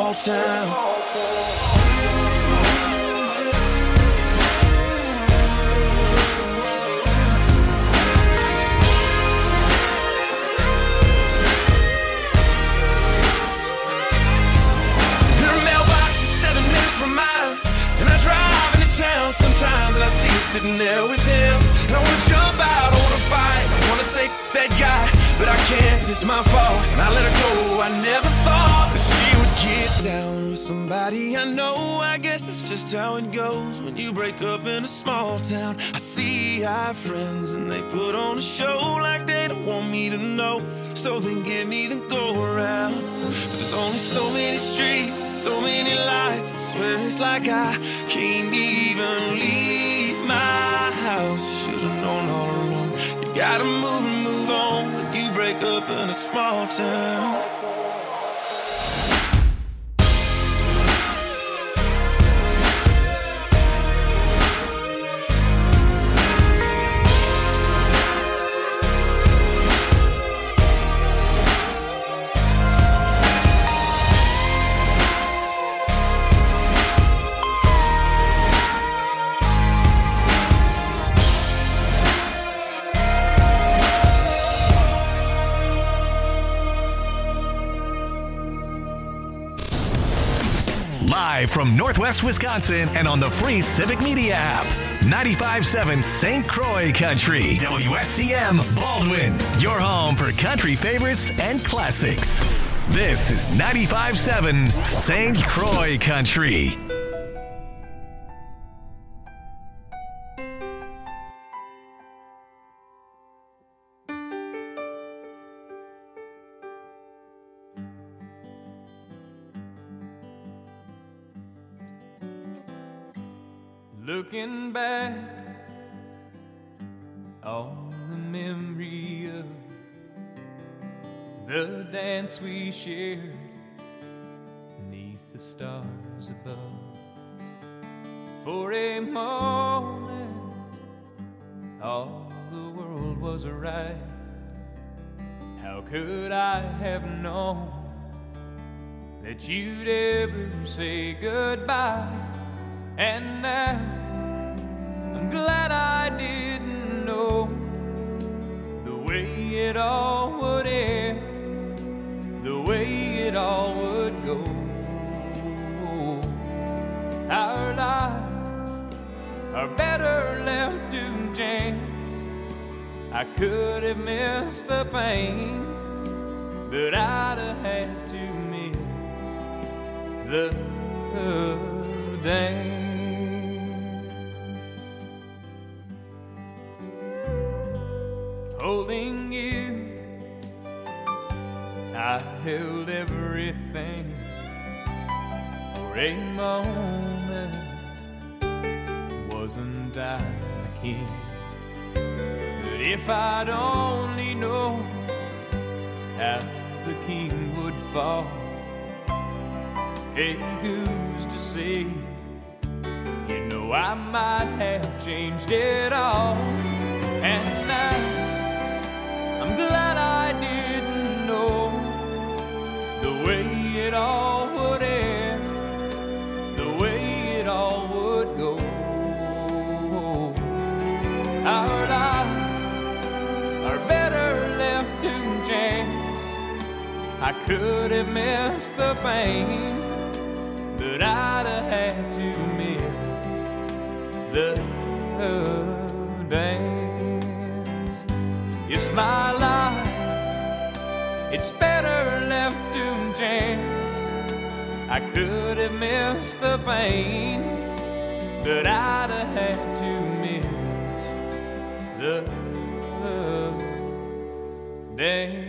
small town. Sometimes and I see you sitting there with him, and I wanna jump out, I wanna fight, I wanna say that guy, but I can't 'cause it's my fault, and I let her go. I never thought that she would get down with somebody I know. I guess that's just how it goes when you break up in a small town. I see our friends and they put on a show like they don't want me to know, so they give me the go around. But there's only so many streets and so many lights. I swear it's like I can't even leave my house. Should've known all along. You gotta move and move on when you break up in a small town. Live from Northwest Wisconsin and on the free Civic Media app. 95.7 St. Croix Country. WSCM Baldwin. Your home for country favorites and classics. This is 95.7 St. Croix Country. Looking back on the memory of the dance we shared beneath the stars above. For a moment, all the world was right. How could I have known that you'd ever say goodbye? And now I'm glad I didn't know the way it all would end, the way it all would go. Our lives are better left to chance. I could have missed the pain, but I'd have had to miss the dance. Holding you, I held everything for a moment. Wasn't I the king? But if I'd only known how the king would fall, hey, who's to say? You know I might have changed it all. And now I'm glad I didn't know the way it all would end, the way it all would go. Our lives are better left to chance. I could have missed the pain, but I'd have had to miss the dance. It's my life, it's better left to chance. I could have missed the pain, but I'd have had to miss the dance.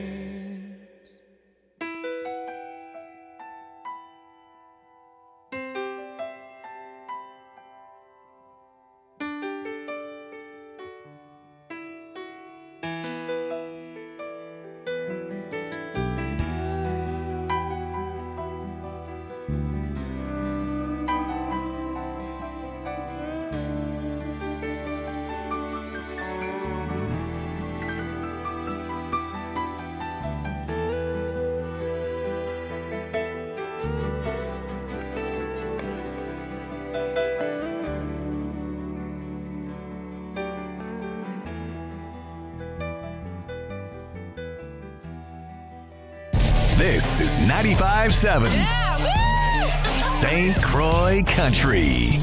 This is 95.7 St. Croix Country.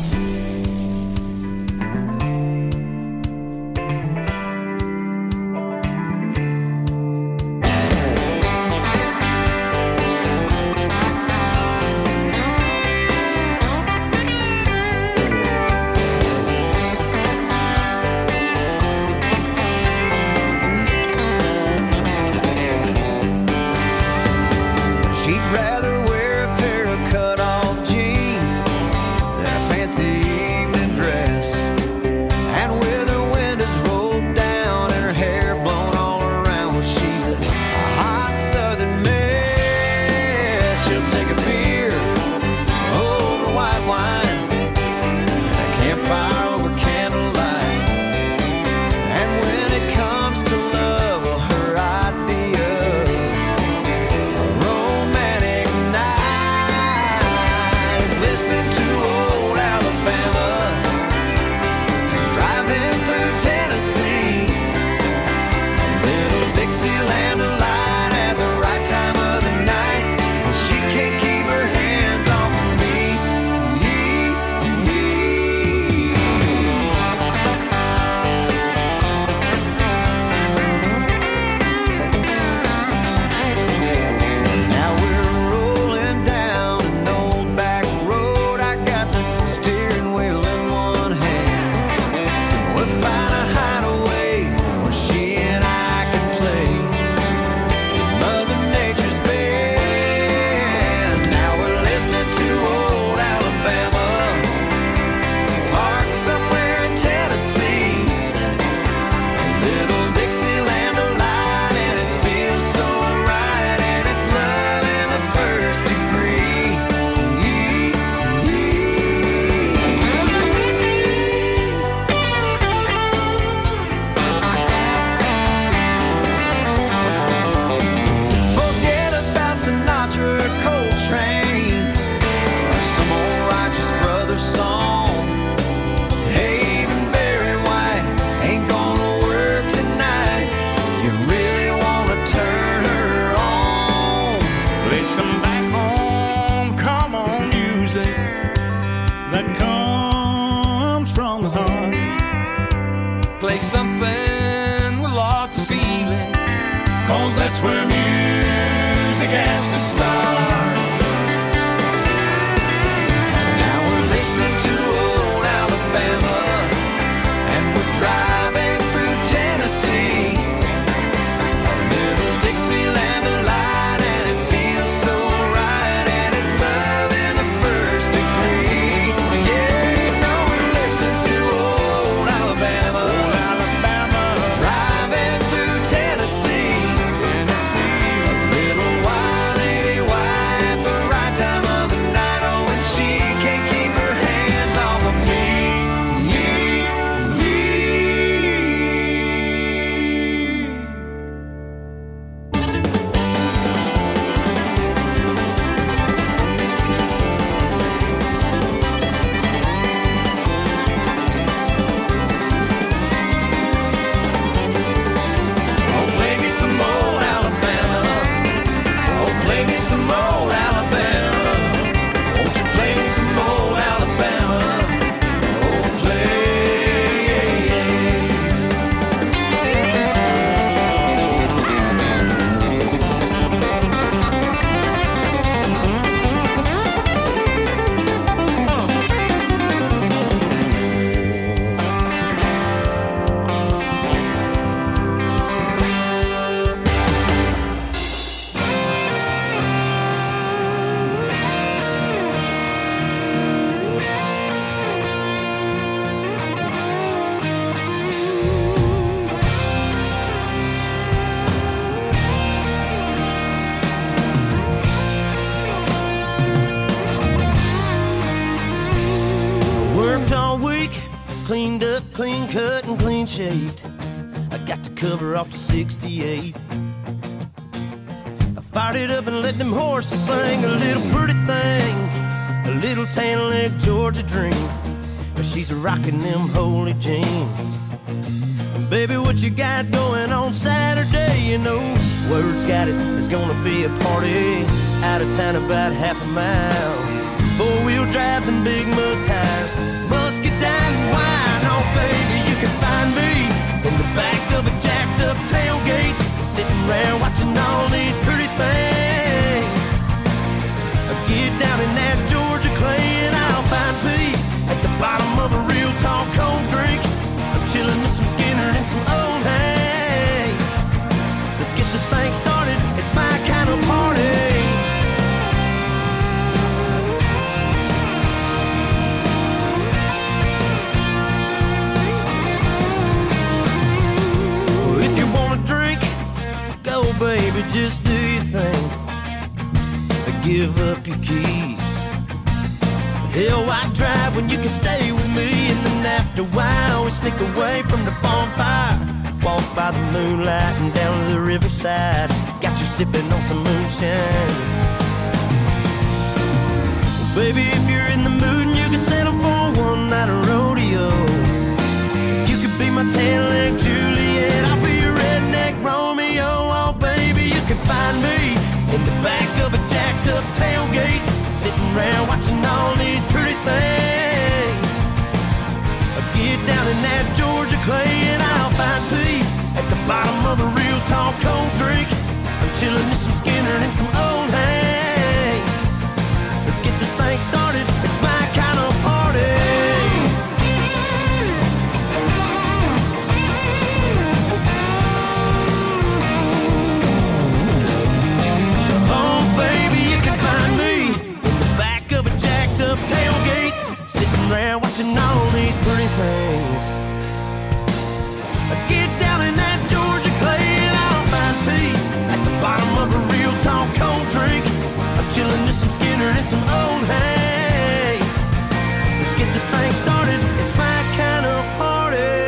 Cleaned up, clean cut, and clean shaved. I got the cover off the 68. I fired it up and let them horses sing. A little pretty thing, a little tan leg Georgia dream. But she's rocking them holy jeans. Baby, what you got going on Saturday? You know, word's got it, there's gonna be a party out of town about half a mile. Four-wheel drives and big mud tires, musket down and wine. Oh, baby, you can find me in the back of a jacked-up tailgate, sitting around watching all these pretty things. Get down in that Georgia clay and I'll find peace at the bottom of a real tall cold drink. I'm chilling with some Skinner and some old hay. Let's get this thing started, it's my kind of party. Well, if you wanna drink, go baby, just do your thing. Give up your keys. Hell, why drive when you can stay with me? And then after a while, we sneak away from the bonfire, walk by the moonlight and down to the riverside. Got you sipping on some moonshine. Well, baby, if you're in the mood and you can settle for one night of rodeo, you could be my tan-leg Juliet, I'll be your redneck Romeo. Oh, baby, you can find me in the back of a jacked-up tailgate, sitting around watching all these pretty things. I get down in that Georgia clay and I'll find peace at the bottom of a real tall cold drink. I'm chilling with some Skinner and some old hay. Let's get this thing started, it's my kind of party. Tailgate, sitting there watching all these pretty things. I get down in that Georgia clay and I'll find peace at the bottom of a real tall cold drink. I'm chilling with some Skinner and some old hay. Let's get this thing started, it's my kind of party.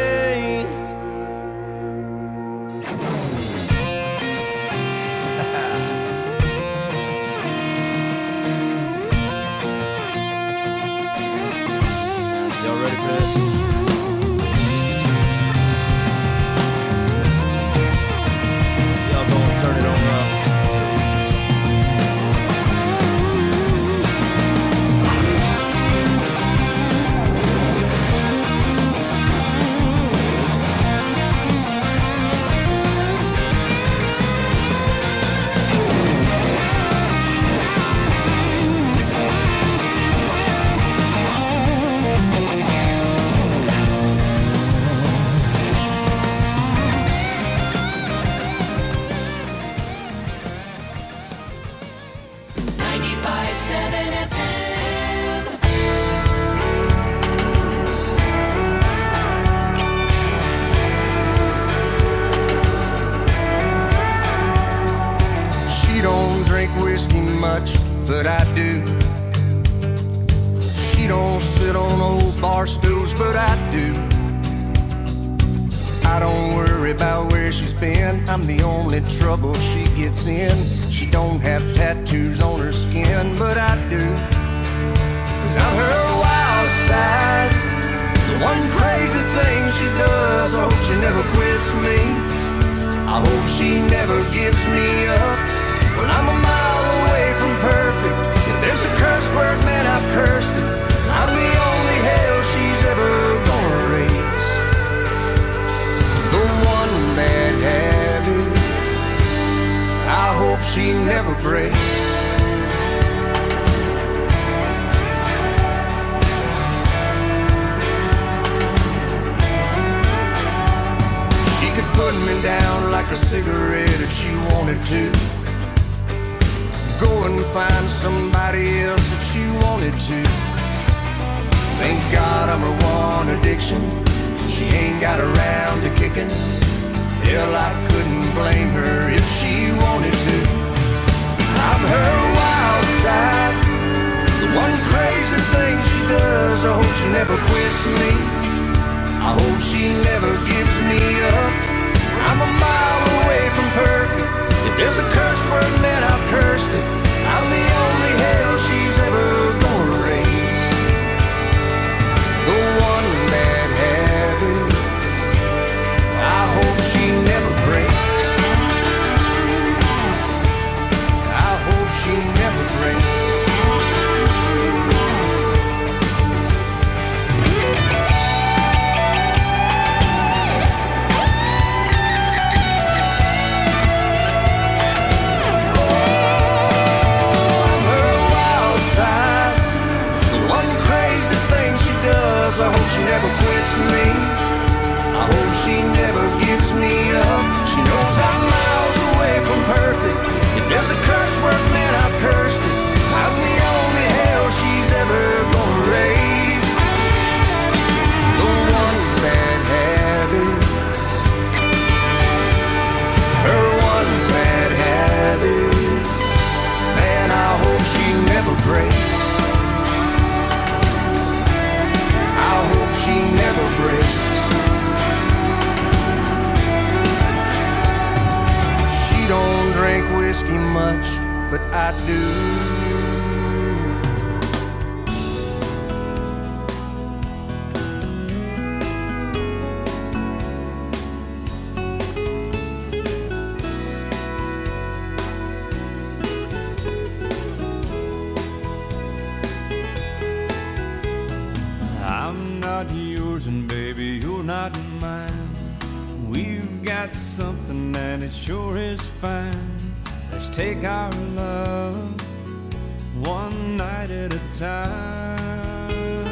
Ready for this? Y'all go and turn it on up. But I do. She don't sit on old bar stools, but I do. I don't worry about where she's been, I'm the only trouble she gets in. She don't have tattoos on her skin, but I do. 'Cause I'm her wild side, the one crazy thing she does. I hope she never quits me, I hope she never gives me up. Well, I'm a mile away from perfect. If there's a curse word, man, I've cursed it. I'm the only hell she's ever gonna raise. The one bad habit I hope she never breaks. She could put me down like a cigarette if she wanted to. Go and find somebody else if she wanted to. Thank God I'm her one addiction. She ain't got around to kicking. Hell, I couldn't blame her if she wanted to. I'm her wild side, the one crazy thing she does. I hope she never quits me, I hope she never gives me up. I'm a mile away from perfect. If there's a curse word, man, I've cursed it. I'm the only hell she's ever gonna raise. The one bad habit I I do. I'm not yours and baby, you're not mine. We've got something and it sure is fine. Let's take our love one night at a time.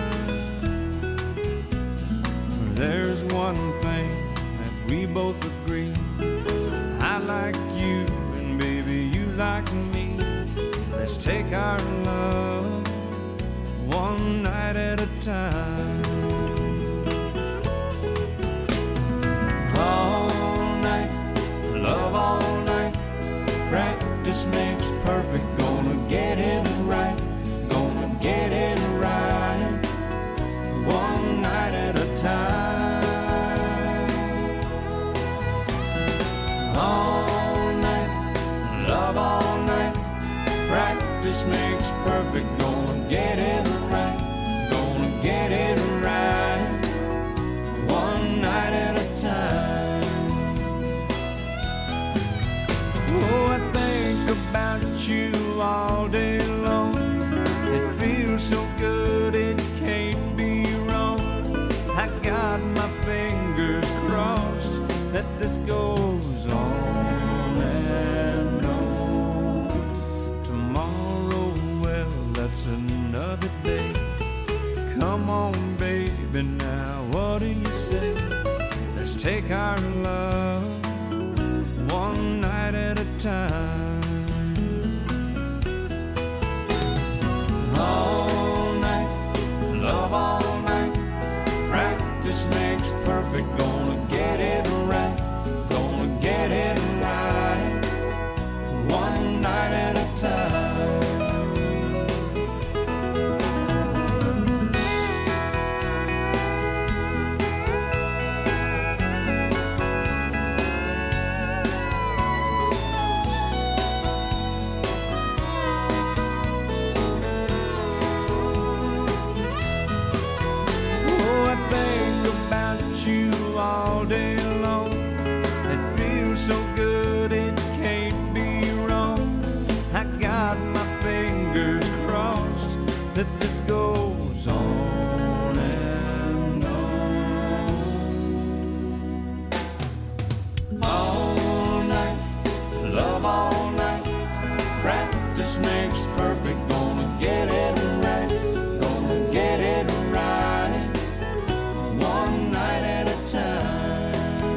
There's one thing that we both agree. I like you and baby you like me. Let's take our love one night at a time. All night, love all night. Practice makes perfect. Gonna get it right. Gonna get it right. One night at a time. All night, love all night. Practice makes perfect. Gonna get it right. Gonna get it right. One night at a time. Oh, I think about you all day long. It feels so good, it can't be wrong. I got my fingers crossed that this goes on and on. Tomorrow, well, that's another day. Come on, baby, now what do you say? Let's take our love one night at a time. All night, love all night. Practice makes perfect. Gonna get it right. Gonna get it right. One night at a time. You all day long. It feels so good, it can't be wrong. I got my fingers crossed that this goes on and on. All night, love all night. Practice makes perfect. Gonna get it right. Gonna get it right. One night at a time.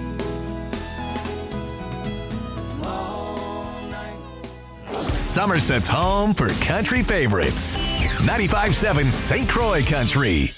All night. Somerset's home for country favorites. 95.7 St. Croix Country.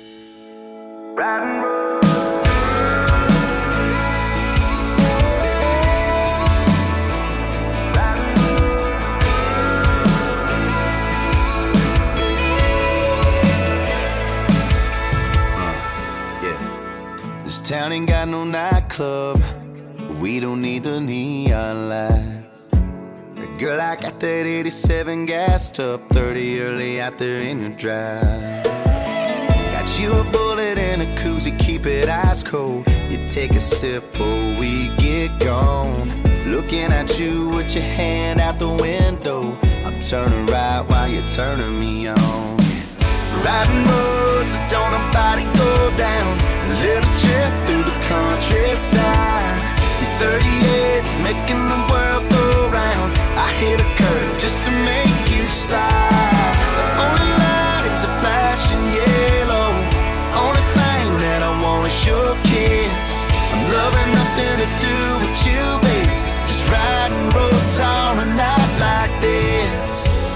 This town ain't got no nightclub. We don't need the neon lights. Girl, I got that 87 gassed up, 30 early out there in your drive. Got you a bullet and a koozie, keep it ice cold. You take a sip or we get gone. Looking at you with your hand out the window. I'm turning right while you're turning me on. Riding roads that don't nobody go down. A little trip through the countryside. These 38s making the world go round. I hit a curve just to make you slide. The only light is a flashing yellow. Only thing that I want is your kiss. I'm loving nothing to do with you, baby. Just riding roads on a night like this.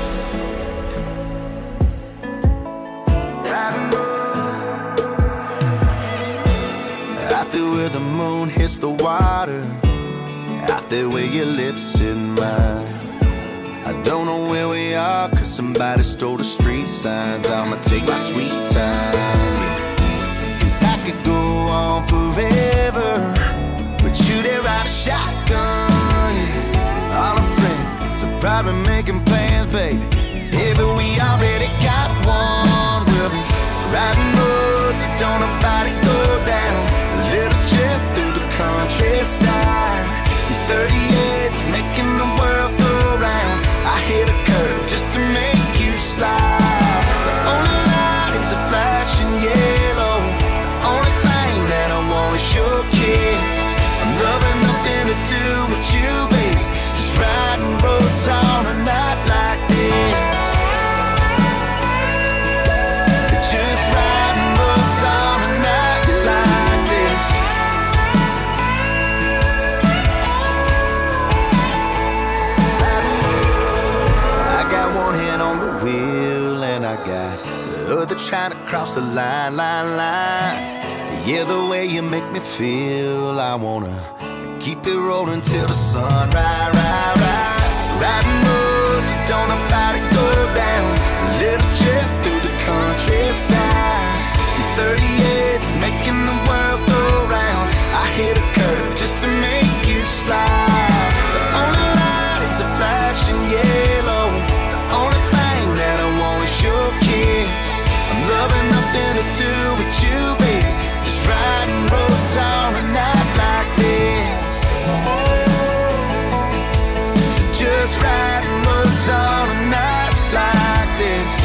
Riding roads. Out there where the moon hits the water. Out there where your lips in mine. I don't know where we are, cause somebody stole the street signs. I'ma take my sweet time, yeah. Cause I could go on forever, but you there ride a shotgun, yeah. All our friends are Probably making plans, baby. Hey, but we already got one. We'll be riding roads that don't nobody go down. A little trip through the countryside. These 38s making the world go round. I hit a curve just to make you slide. The only light is a flashing yellow. The only thing that I want is your kiss. I'm loving nothing to do with you, baby. Just riding roads on a night like this. Just riding roads on a night like this. I got one hand on the wheel and I got the other trying to cross the line. Yeah, the way you make me feel, I wanna keep it rolling till the sun rise. Riding roads that don't nobody go down. A little trip through the countryside. These 38s making the world go round. I hit a curve just to make you slide. The only light is a flashing yellow. The only thing that I want is your kiss. I'm loving nothing to do with you, baby. Just riding roads on a night like this. Just riding roads on a night like this.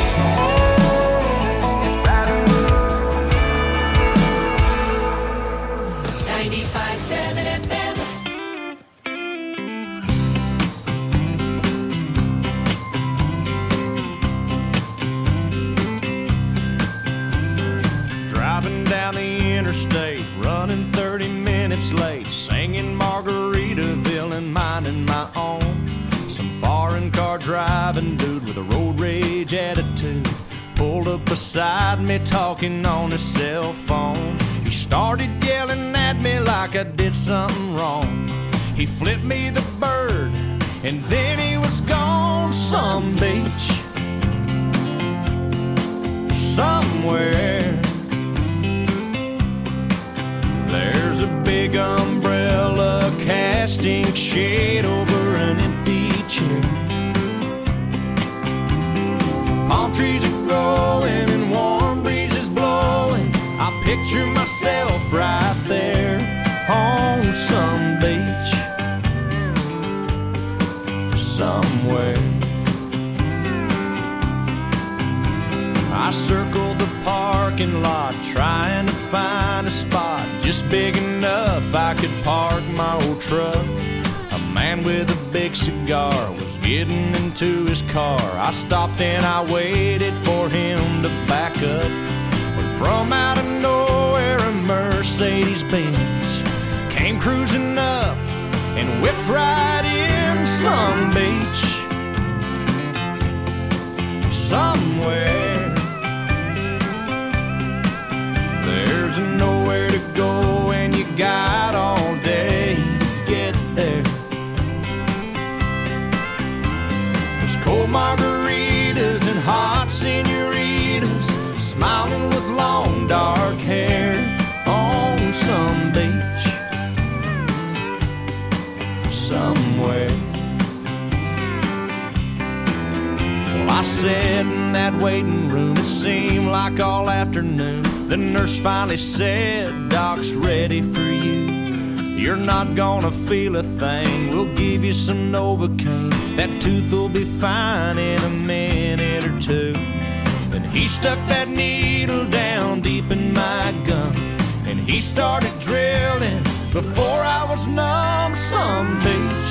95.7 FM. Driving down the interstate, running 30 minutes late, singing Margaritaville and minding my own. Some foreign car driving dude with a road rage attitude pulled up beside me talking on his cell phone. He started yelling at me like I did something wrong. He flipped me the bird and then he was gone. Some beach somewhere, there's a big umbrella casting shade over an empty chair. Palm trees are growing and warm breezes blowing. I picture myself right there on some beach somewhere. I circled the parking lot trying to find a spot just big enough I could park my old truck. A man with a big cigar was getting into his car. I stopped and I waited for him to back up. When from out of nowhere a Mercedes-Benz came cruising up and whipped right in. Some beach somewhere, there's nowhere to go and you got all day to get there. There's cold margaritas and hot senoritas smiling with long dark hair on some beach somewhere. Well, I sat in that waiting room, it seemed like all afternoon. The nurse finally said, Doc's ready for you. You're not gonna feel a thing, we'll give you some Novocaine. That tooth will be fine in a minute or two. Then he stuck that needle down deep in my gum, and he started drilling before I was numb. Some beach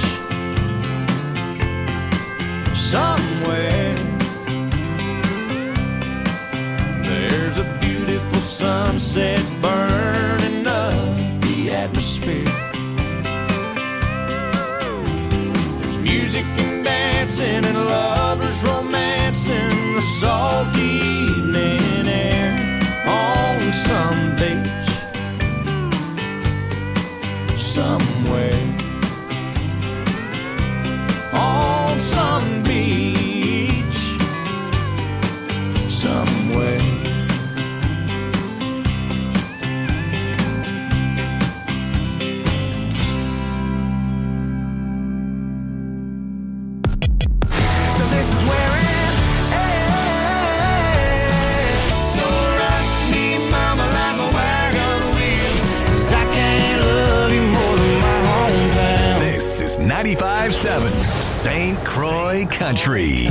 somewhere, there's a beautiful sunset burning up the atmosphere. There's music and dancing and lovers romancing the salty evening air on some beach somewhere. On some beach somewhere. 95.7 St. Croix Country.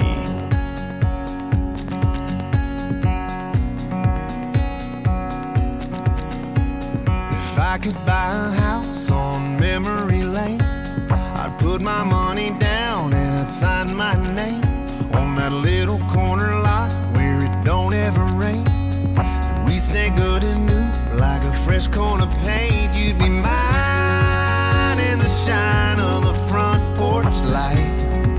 If I could buy a house on memory lane, I'd put my money down and I'd sign my name on that little corner lot where it don't ever rain. And we'd stay good as new, like a fresh coat of paint. You'd be mine in the shine of the front porch light.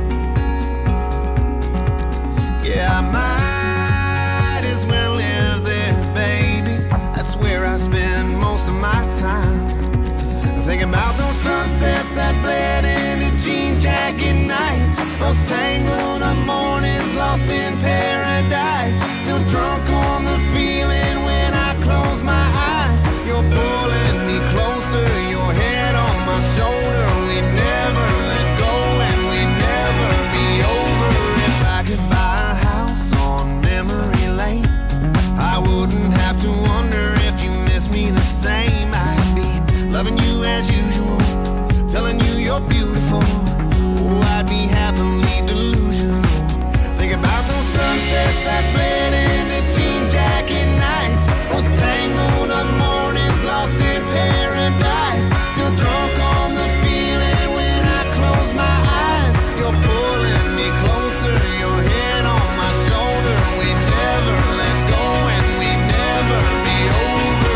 Yeah, I might as well live there, baby. That's where I spend most of my time. Thinking about those sunsets that bled into jean jacket nights, those tangled up mornings lost in paradise. Still drunk on the feeling when I close my eyes. You're pulling me closer, your head on my shoulder. We never let go and we never be over. If I could buy a house on memory lane, I wouldn't have to wonder if you miss me the same. I'd be loving you as usual, telling you you're beautiful. Oh, I'd be happily delusional. Think about those sunsets that bled into jean jacket nights, those tangled up mornings lost in paradise. Still drunk on the feeling when I close my eyes. You're pulling me closer, your head on my shoulder. We never let go and we never be over.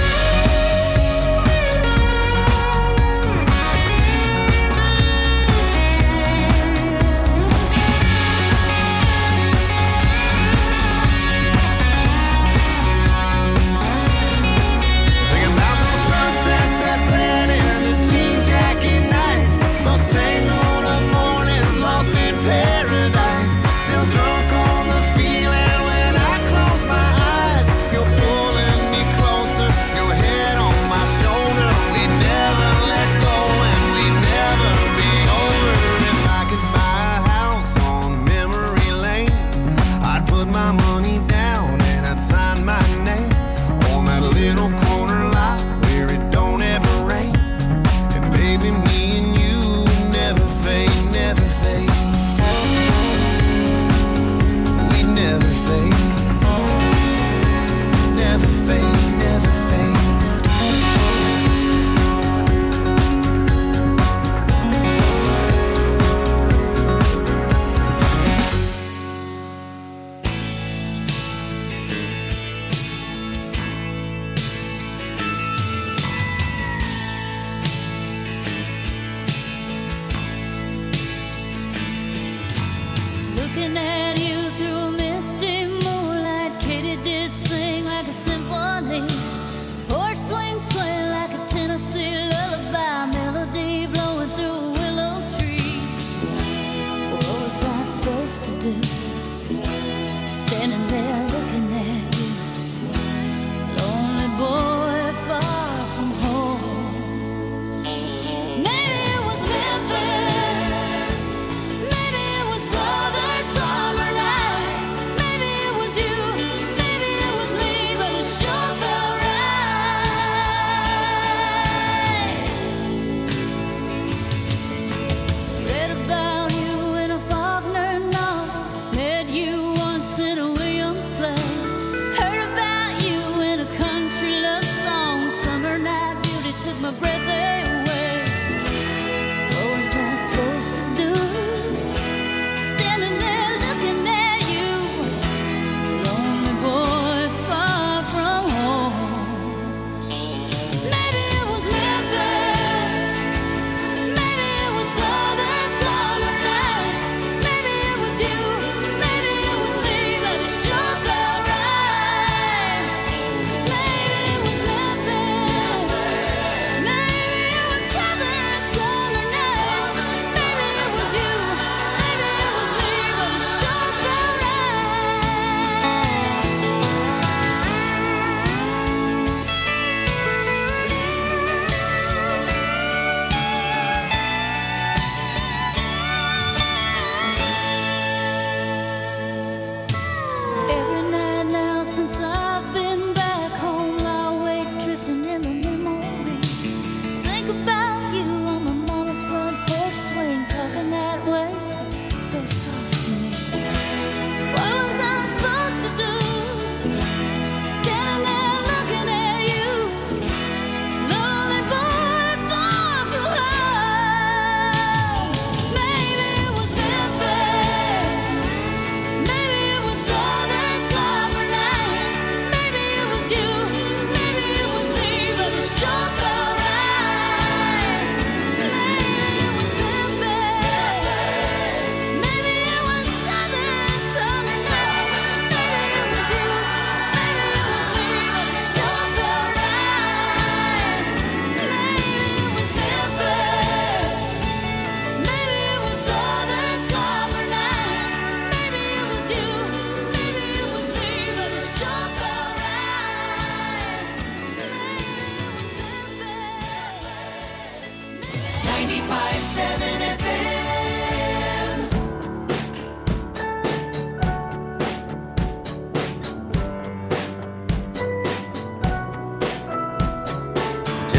Looking at you through misty moonlight, Katy did sing like a symphony. Porch swing, swing like a Tennessee lullaby, melody blowing through a willow tree. What was I supposed to do? Standing there looking at you, lonely boy far from home. Maybe it was Memphis, maybe it was southern summer nights, maybe it was you, maybe it was me, but it sure felt right. Read about you in a Faulkner novel,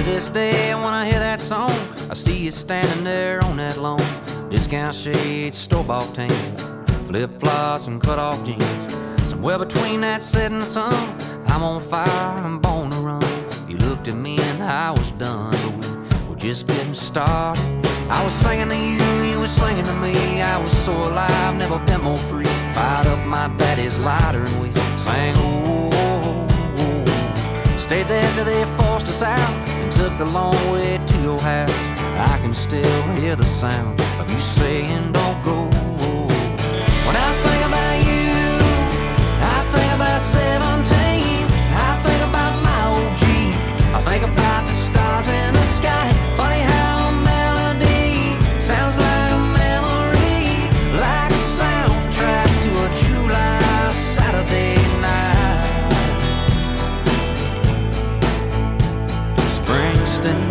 this day, when I hear that song, I see you standing there on that lawn. Discount shades, store-bought tan, flip-flops and cut-off jeans. Somewhere between that setting sun, I'm on fire, I'm born to run. You looked at me and I was done, but we were just getting started. I was singing to you, you were singing to me. I was so alive, never been more free. Fired up my daddy's lighter and we sang, oh, oh, oh. Stayed there till they forced us out and took the long way to your house. I can still hear the sound of you saying don't go. When I think about you, I think about 17. I think about my old Jeep. I think about the stars in the sky. Funny how a melody sounds like a memory, like a soundtrack to a July Saturday night. Springsteen.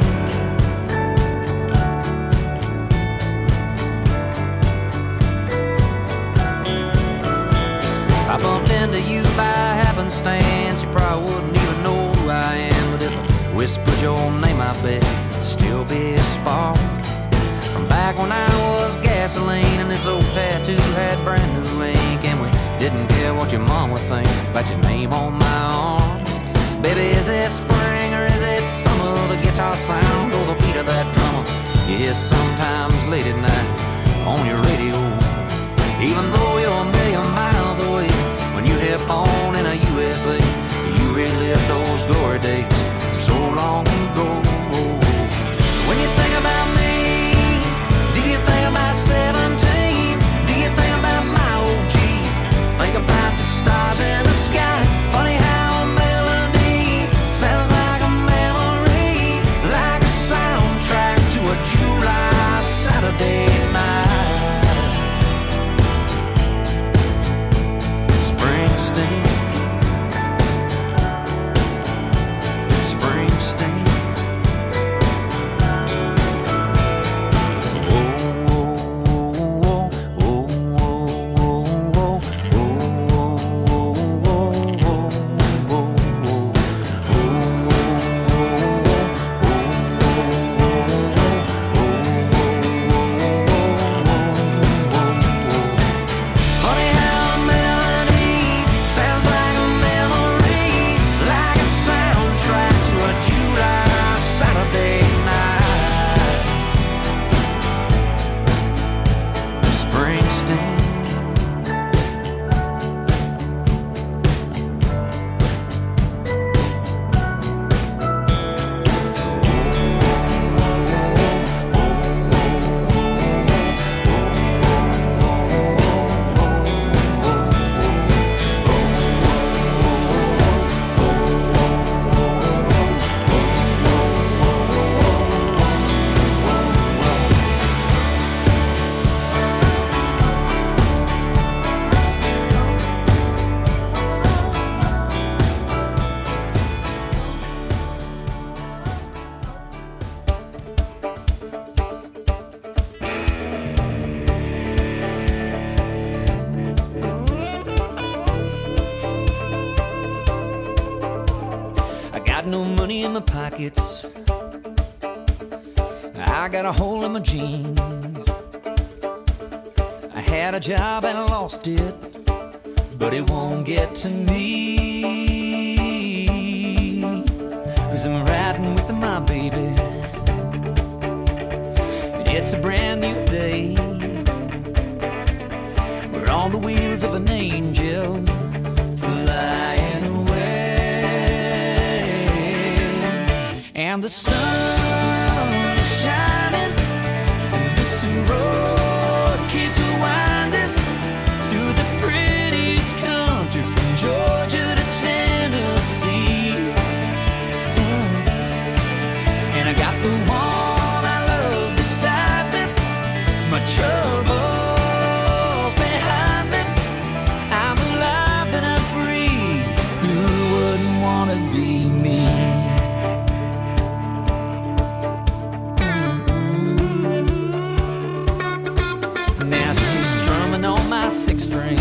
I bumped into you by happenstance. You probably wouldn't even know who I am, but if I whispered your name, I bet it'd still be a spark from back when I was gasoline and this old tattoo had brand new ink, and we didn't care what your mom would think about your name on my arm. Baby, is it spring or is it summer? The guitar sound or the beat of that drummer you hear sometimes late at night on your radio. Even though you're a million miles away, when you hit on in a USA, you relive those glory days so long ago. When you think about me, do you think about 17? Do you think about my old Jeep? Think about the stars in the sky. Funny how a melody sounds like a memory, like a soundtrack to a July Saturday night. Springsteen. No money in my pockets, I got a hole in my jeans. I had a job and I lost it, but it won't get to me, 'cause I'm riding with my baby. It's a brand new day, we're on the wheels of an angel flying away. And the sun is shining, and this road keeps winding through the prettiest country from Georgia to Tennessee. And I got the one I love beside me, my troubles behind me. I'm alive and I'm free, who wouldn't want to be me? Six string,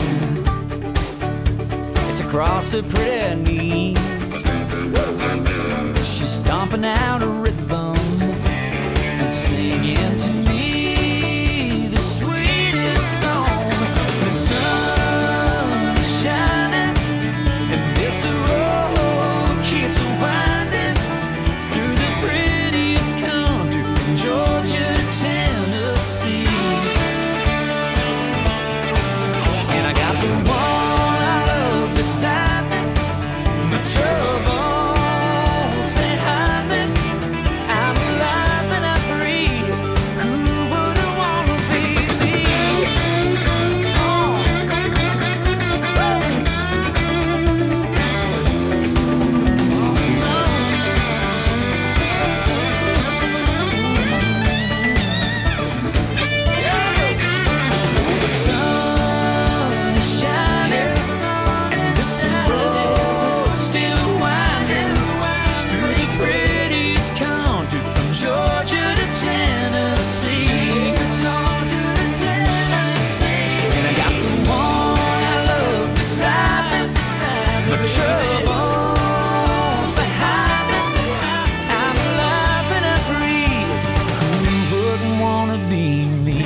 it's across her pretty knees. She's stomping out a rhythm singing to me the sweetest song. The sun is shining, and this road keeps winding through the prettiest country from Georgia to Tennessee. And I got the one I love beside me, my troubles behind me. I'm alive and I'm free. Who wouldn't wanna be me? The sun is shining, and this road still winding through the prettiest country from Georgia to Tennessee. And I got the one I love beside me, my troubles behind me. I'm alive and I'm free. Who wouldn't wanna be me?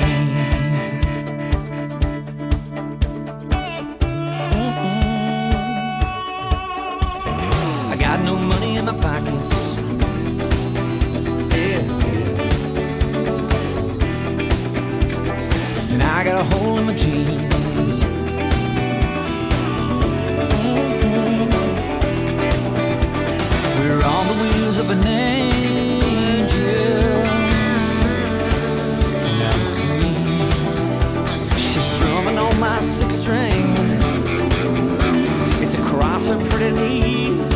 I got no money in my pockets. Yeah. And I got a hole in my jeans. We're on the wheels of an angel. And I'm clean. She's strumming on my sixth string. It's across her pretty knees.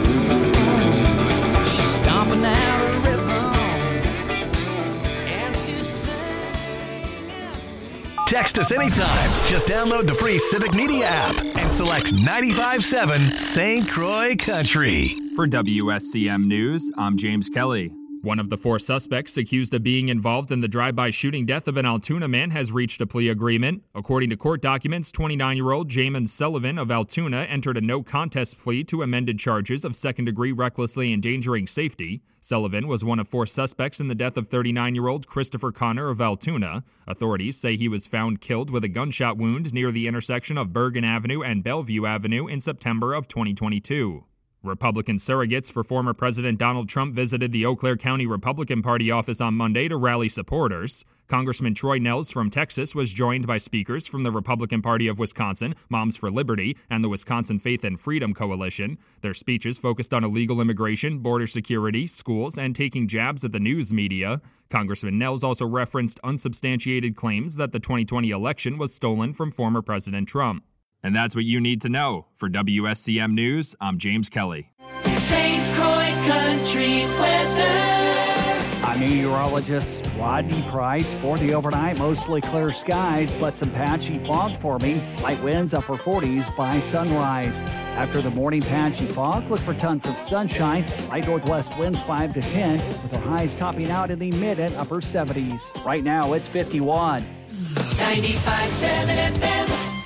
She's stomping out a rhythm, and she's singing to me. Text us anytime. Just download the free Civic Media app and select 95.7 St. Croix Country. For WSCM News, I'm James Kelly. One of the 4 suspects accused of being involved in the drive-by shooting death of an Altoona man has reached a plea agreement. According to court documents, 29-year-old Jamin Sullivan of Altoona entered a no-contest plea to amended charges of second-degree recklessly endangering safety. Sullivan was one of 4 suspects in the death of 39-year-old Christopher Connor of Altoona. Authorities say he was found killed with a gunshot wound near the intersection of Bergen Avenue and Bellevue Avenue in September of 2022. Republican surrogates for former President Donald Trump visited the Eau Claire County Republican Party office on Monday to rally supporters. Congressman Troy Nehls from Texas was joined by speakers from the Republican Party of Wisconsin, Moms for Liberty, and the Wisconsin Faith and Freedom Coalition. Their speeches focused on illegal immigration, border security, schools, and taking jabs at the news media. Congressman Nehls also referenced unsubstantiated claims that the 2020 election was stolen from former President Trump. And that's what you need to know. For WSCM News, I'm James Kelly. St. Croix Country weather. I'm meteorologist Rodney Price for the overnight. Mostly clear skies, but some patchy fog forming. Light winds upper 40s by sunrise. After the morning patchy fog, look for tons of sunshine. Light northwest winds 5 to 10, with the highs topping out in the mid and upper 70s. Right now, it's 51. 95.7 FM.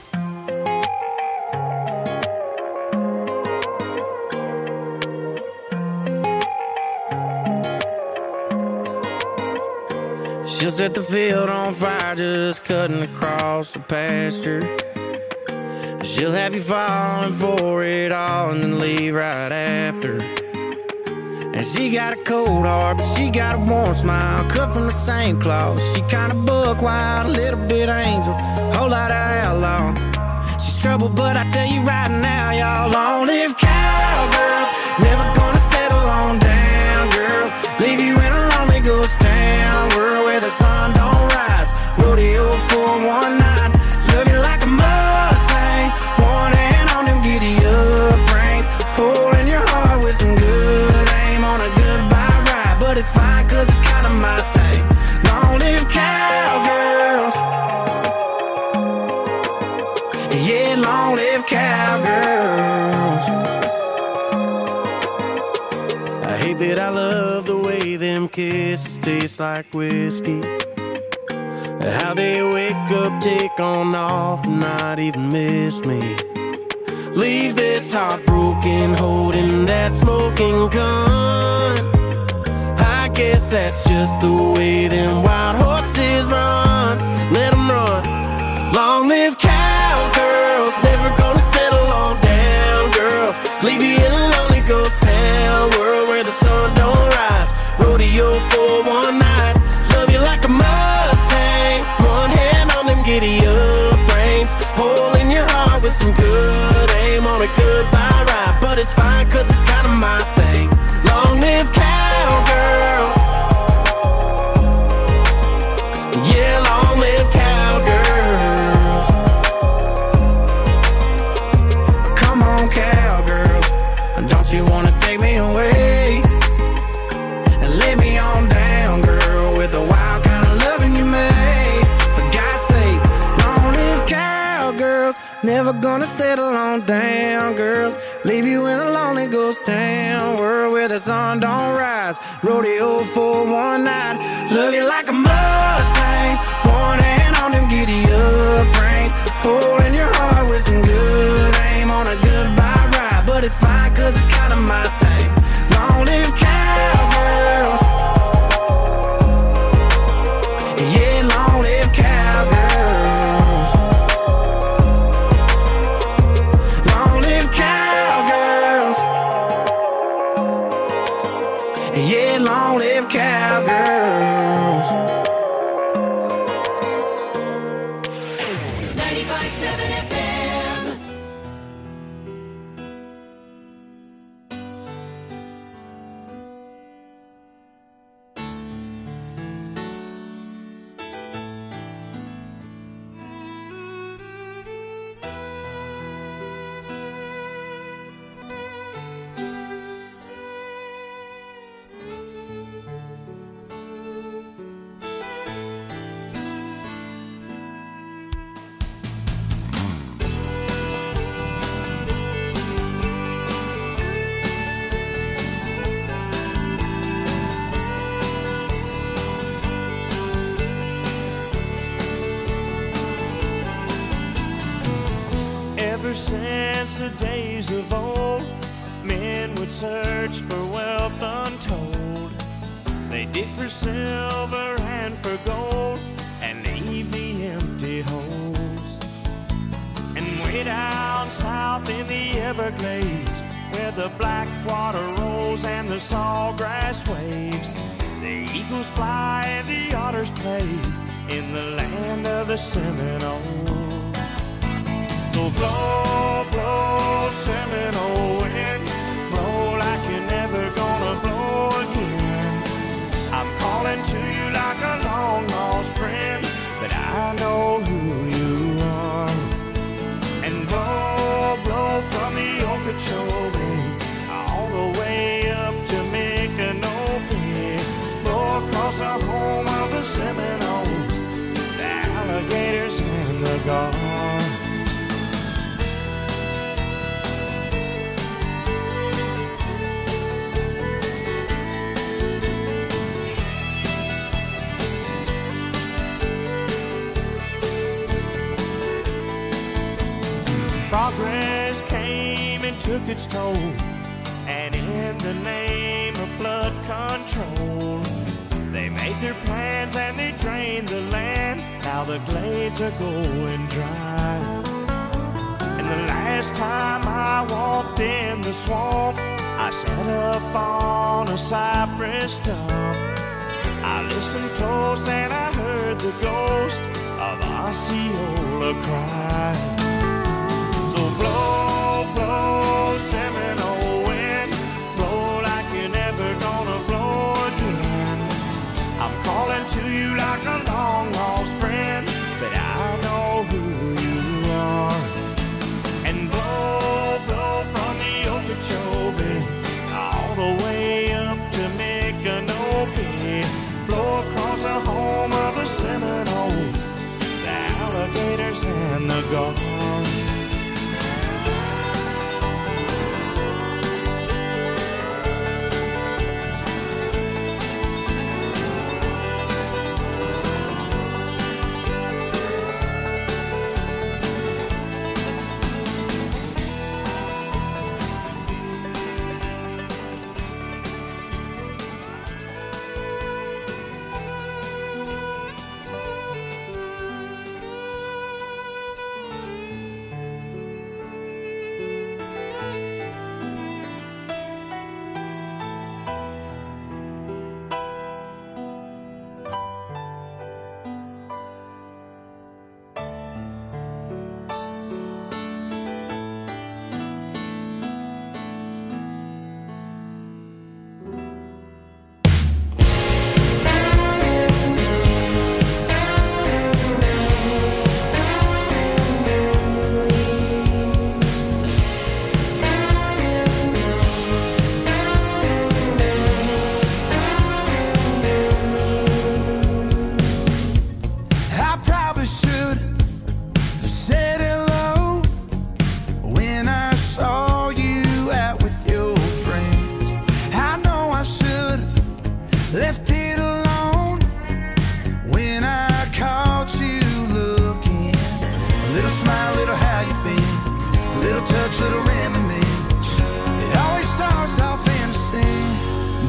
She'll set the field on fire just cutting across the pasture. She'll have you falling for it all and then leave right after. And she got a cold heart, but she got a warm smile, cut from the same cloth. She kinda buck wild, a little bit angel, whole lot of outlaw. She's trouble, but I tell you right now, y'all, long live cowgirls. Never gonna settle on down, girls. Leave you in a lonely ghost town, world where the sun don't rise. Rodeo 419, love you like a Mustang. One hand on them giddy up reins, holding your heart with some good aim on a goodbye ride. But it's fine, cause it's kinda my thing. Long live cowgirls. Yeah, long live cowgirls. I hate that I love the way them kisses taste like whiskey. How they wake up, take on off, not even miss me. Leave this heart broken, holding that smoking gun. I guess guess that's just the way them wild horses run. Let them run. Long live cowgirls, never gonna settle on down girls. Leave you in a lonely ghost town, world where the sun don't rise. Rodeo for one night, love you like a Mustang. One hand on them giddy up reins, hole in your heart with some good aim on a goodbye ride. But it's fine cause it's kinda my thing. Long live cowgirls. Yeah, long live cowgirls. Come on, cowgirls, don't you wanna take me away and lay me on down, girl, with the wild kind of loving you made? For God's sake, long live cowgirls, never gonna settle on down, girls. Leave you in a lonely ghost town, world where the sun don't rise. Rodeo for one night, love you like a Mustang. One hand on them giddy up reins, holding your heart with some good aim on a goodbye ride. But it's fine cause it's kinda my thing. Long live cowgirls. Yeah, long live cowgirls. Long live cowgirls. Yeah, long live cowgirls. 95.7 FM. Ever since the days of old, men would search for wealth untold. They dig for silver and for gold and leave the empty holes. And way down south in the Everglades, where the black water rolls and the sawgrass waves, the eagles fly and the otters play in the land of the Seminoles. So blow, blow, Seminole wind, blow like you're never gonna blow again. I'm calling to you like a long lost friend, but I know who you are. And blow, blow from the Okeechobee all the way up to Micanopy. Blow across the home of the Seminoles, the alligators and the gulls. Progress came and took its toll, and in the name of flood control, they made their plans and they drained the land. Now the glades are going dry. And the last time I walked in the swamp, I sat up on a cypress stump. I listened close and I heard the ghost of Osceola cry. Blow, blow, Seminole wind, blow like you're never gonna blow again. I'm calling to you like a long lost friend, but I know who you are. And blow, blow from the Okeechobee all the way up to Micanopy. Blow across the home of the Seminoles, the alligators and the gulls.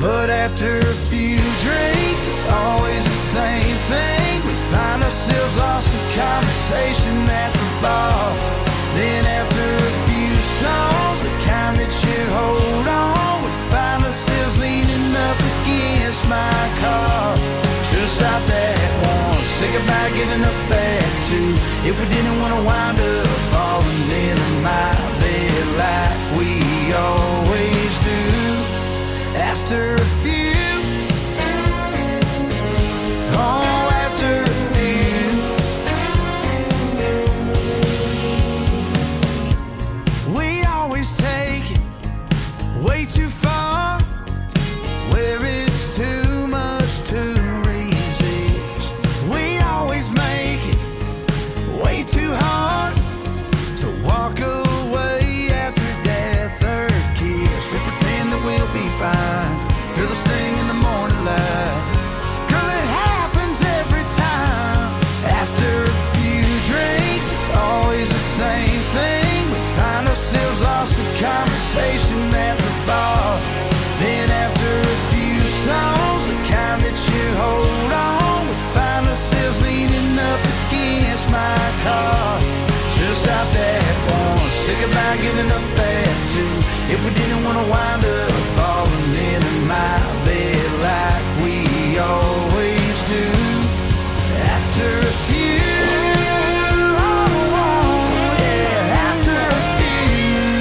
But after a few drinks, it's always the same thing. We find ourselves lost in conversation at the bar. Then after a few songs, the kind that you hold on, we find ourselves leaning up against my car. Should've stopped at one, say goodbye, giving up at two. If we didn't want to wind up falling into my bed like we always do. After a few, oh, after a few, we always take it way too far, where it's too much to resist. We always make it way too hard to walk away after that third kiss. We pretend that we'll be fine, feel the sting in the morning light. Girl, it happens every time. After a few drinks, it's always the same thing. We find ourselves lost in conversation at the bar. Then after a few songs, the kind that you hold on, we find ourselves leaning up against my car. Should've stopped at one, say goodbye, giving up at two. If we didn't want to wind up falling into my bed like we always do. After a few, oh, yeah, after a few.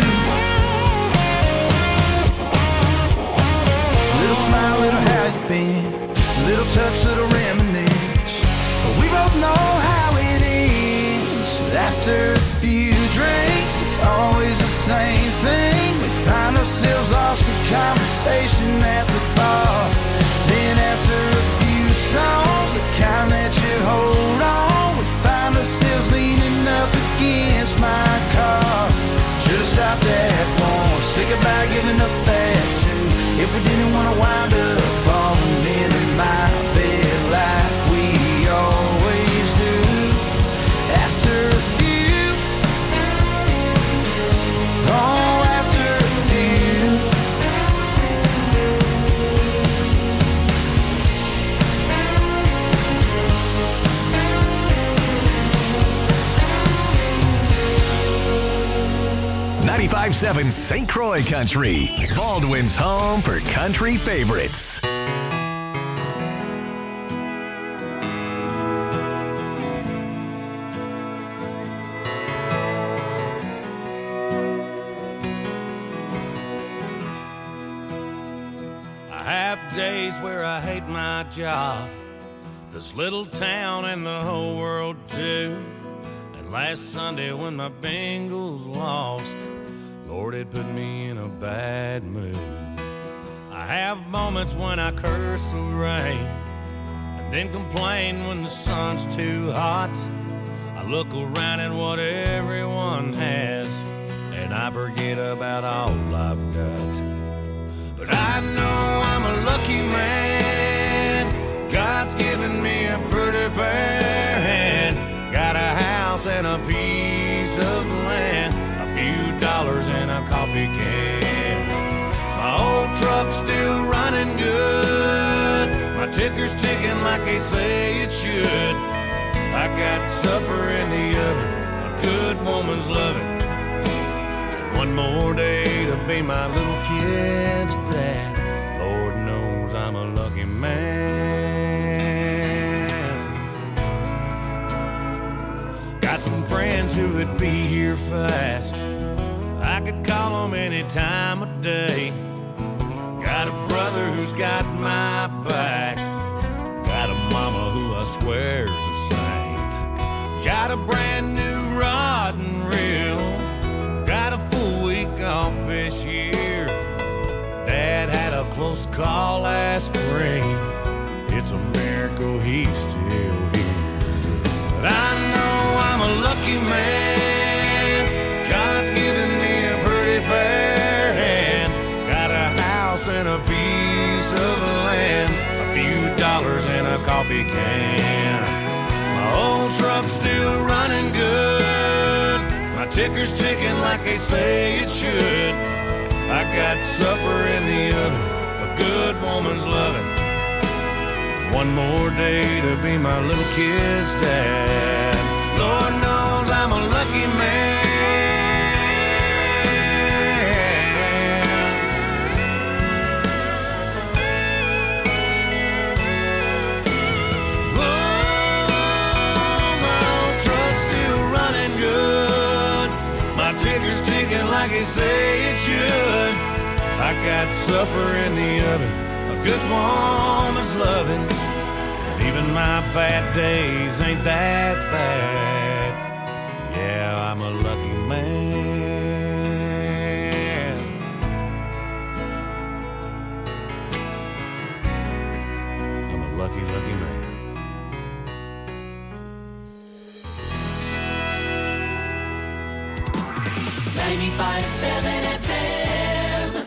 Little smile, little how you been, little touch, little reminisce. But we both know how it ends. After a few drinks, it's always the same thing. We find ourselves lost in conversation at the bar. Then after a few songs, the kind that you hold on, we find ourselves leaning up against my car. Should've stopped at one, say goodbye, giving up at two. If we didn't want to wind up falling into my bed like we always do. After a few, oh, after a few. 95.7 St. Croix Country, Baldwin's home for country favorites. I have days where I hate my job, this little town and the whole world too. And last Sunday when my Bengals lost, Lord, it put me in a bad mood. I have moments when I curse the rain and then complain when the sun's too hot. I look around at what everyone has and I forget about all I've got. But I know I'm a lucky man. God's given me a pretty fair hand. Got a house and a piece of land, a few dollars in a coffee can. My old truck's still running good. My ticker's ticking like they say it should. I got supper in the oven, a good woman's loving. One more day to be my little kid's dad. Lord knows I'm a lucky man. Got some friends who would be here fast. I could call them any time of day. Got a brother who's got my back. Got a mama who I swear's a saint. Got a brand new rod and reel. Got a full week off this year. Dad had a close call last spring. It's a miracle he's still here. But I know I'm a lucky man. God's given me a pretty fair hand. Got a house and a piece of land, a few dollars in a coffee can. My old truck's still running good. My ticker's ticking like they say it should. I got supper in the oven, a good woman's loving. One more day to be my little kid's dad. Lord knows I'm a lucky man. Ticker's ticking like they say it should. I got supper in the oven, a good woman's loving. And even my bad days ain't that bad. Yeah, I'm a lucky man. I'm a lucky, lucky man. 95.7 FM.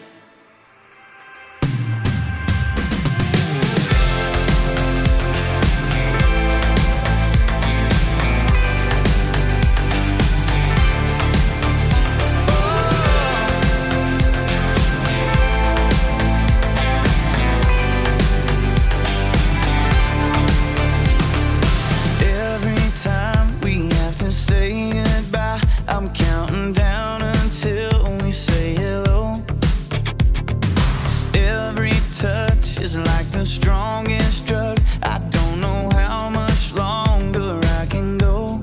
Every time we have to say goodbye, I'm counting down until we say hello. Every touch is like the strongest drug. I don't know how much longer I can go.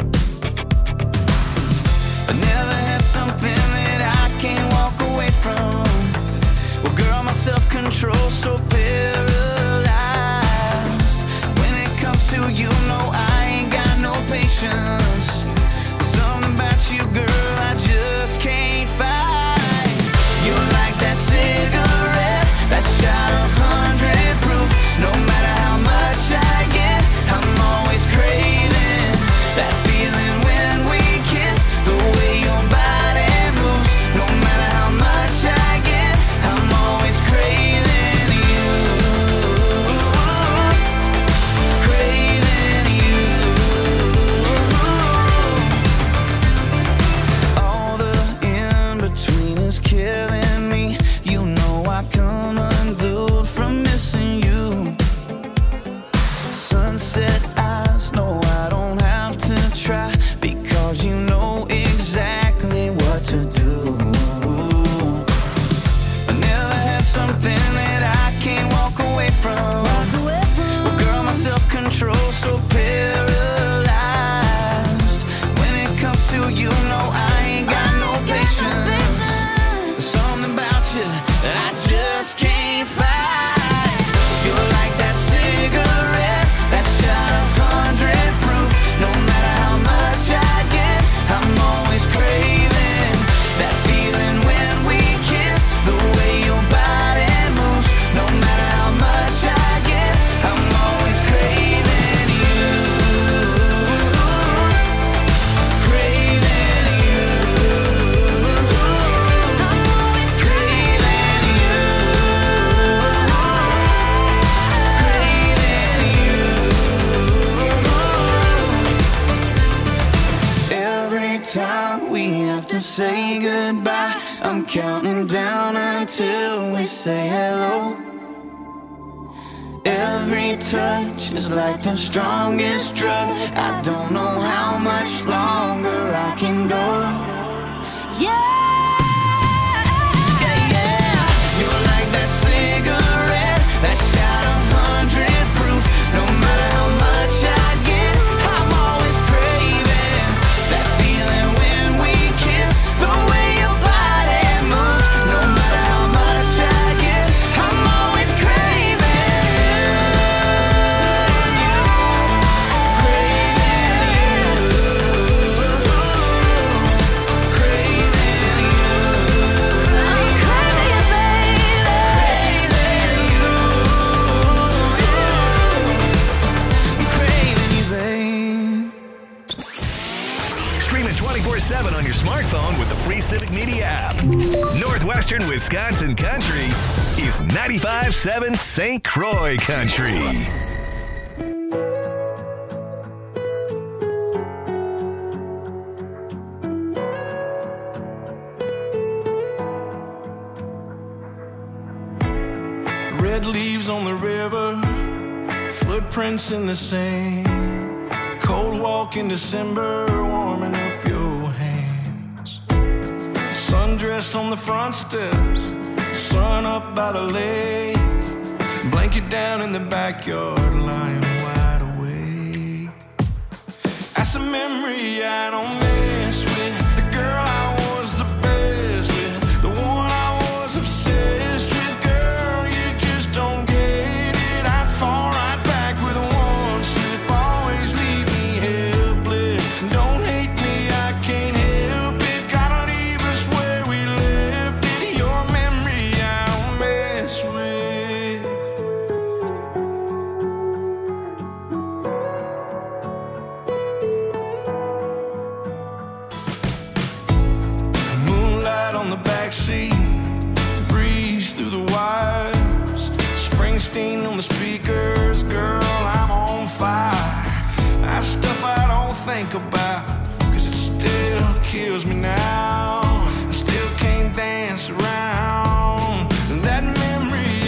I never had something that I can't walk away from. Well, girl, my self-control's so paralyzed. When it comes to you, no, I ain't got no patience. There's something about you, girl, I just can't fight. You're like that cigarette, that shot of 100 proof. No matter how much I get, I'm always craving that feeling when we kiss. The way your body moves. No matter how much I get, I'm always craving you. Craving you. All the in-between is killing me. You know I come unglued from missing you. Sunset eyes, no, I don't have to try, because you know exactly what to do. I never had something that I can't walk away from. Well, girl, my self-control's so paralyzed. When it comes to you, no, I ain't got no patience. There's something about you that I just can't fight. You're like that cigarette, that shot of 100 proof. No matter how much I get, I'm always craving that feeling when we kiss. The way your body moves. No matter how much I get, I'm always craving you. Craving you. I'm always craving you. Every time we have to say goodbye, I'm counting down until we say hello. Every touch is like the strongest drug. I don't know how much longer I can go. You're like that cigarette, that shot of 100 proof. No matter how much I get, I'm always craving that feeling when we kiss. The way your body moves. No matter how much I get, I'm always craving you. Craving you. Craving you. I'm craving you, baby. Craving you. Craving you, babe. Stream it 24/7 on your smartphone with the free Civic Media app. Northwestern Wisconsin Country is 95.7 St. Croix Country. Dead leaves on the river, footprints in the sand. Cold walk in December, warming up your hands. Sundress on the front steps, sun up by the lake. Blanket down in the backyard, lying wide awake. That's a memory I don't make.